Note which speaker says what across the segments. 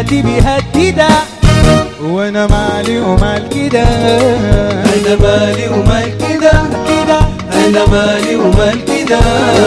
Speaker 1: حياتي بيهددها، وانا مالي ومال كده،
Speaker 2: انا مالي ومال كده، انا مالي ومال كده.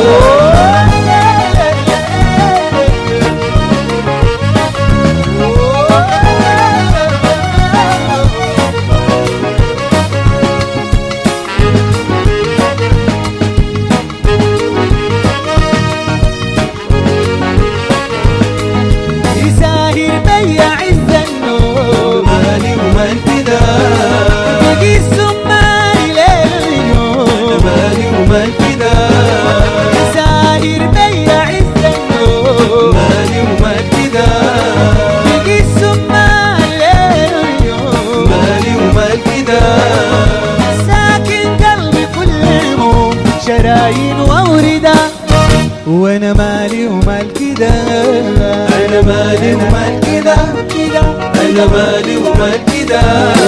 Speaker 1: يساهر بيا عز النور،
Speaker 2: مالي ومال كده،
Speaker 1: بقي السماري للعيون،
Speaker 2: مالي ومال كده،
Speaker 1: يساهر بيا عز النور،
Speaker 2: مالي ومال كده،
Speaker 1: بقي السماري للعيون،
Speaker 2: مالي ومال كده.
Speaker 1: ساكن قلبي كل هموم شرايين وأوردة، وانا مالي ومال كده،
Speaker 2: انا مالي ومال كده، انا مالي ومال كده.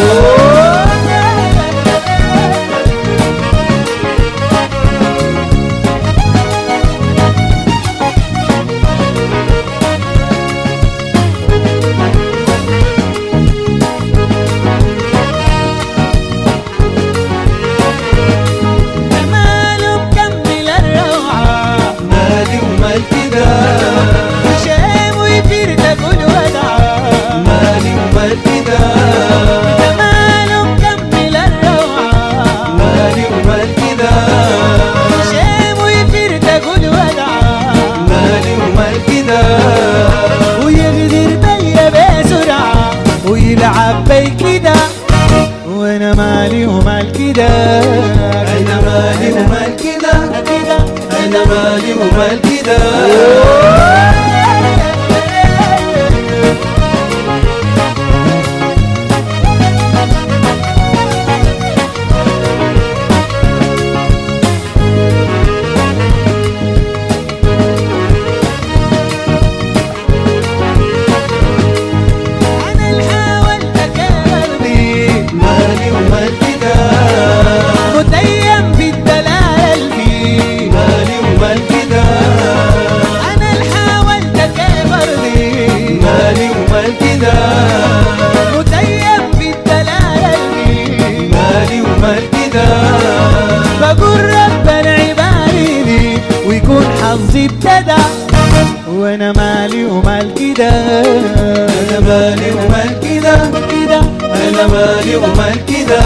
Speaker 1: جماله مكمل الروعة،
Speaker 2: مالي ومال كده،
Speaker 1: شام ويفير تقول ودعة،
Speaker 2: مالي ومال كده،
Speaker 1: جماله مكمل الروعة،
Speaker 2: مالي ومال كده،
Speaker 1: شام ويفير تقول ودعة،
Speaker 2: مالي ومال كده.
Speaker 1: ويغدر بيا بسرعة ويلعب بي كده، وانا مالي ومال كده،
Speaker 2: انا مالي ومال كده، انا مالي ومال كده.
Speaker 1: انا اللي حاولت اكررني
Speaker 2: مالي ومال كده،
Speaker 1: متيم بالدلال فيه،
Speaker 2: مالي ومال كده،
Speaker 1: انا اللي حاولت اكررني
Speaker 2: مالي ومال كده،
Speaker 1: متيم بالدلال فيه،
Speaker 2: مالي ومال كده.
Speaker 1: بقول ربنا عبالي ويكون حظي ابتدى، وانا مالي ومال كده،
Speaker 2: انا مالي ومال كده، انا مالي ومال كده.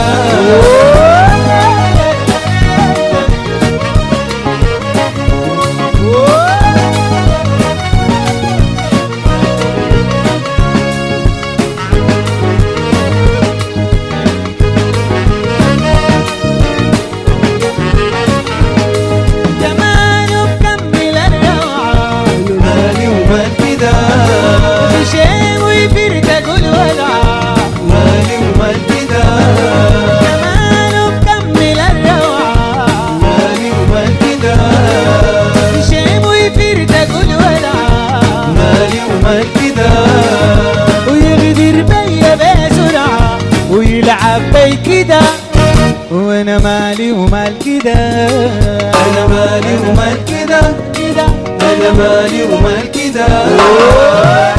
Speaker 1: جماله مكمل الروعة،
Speaker 2: مالي ومال كده،
Speaker 1: شام ويفير تقول ودعة،
Speaker 2: مالي ومال كده،
Speaker 1: جماله مكمل الروعة،
Speaker 2: مالي ومال كده،
Speaker 1: شام ويفير تقول ودعة،
Speaker 2: مالي ومال كده.
Speaker 1: ويغدر بيا بسرعة ويلعب بي كده، وانا مالي ومال كده،
Speaker 2: انا مالي ومال كده، انا مالي ومال كده.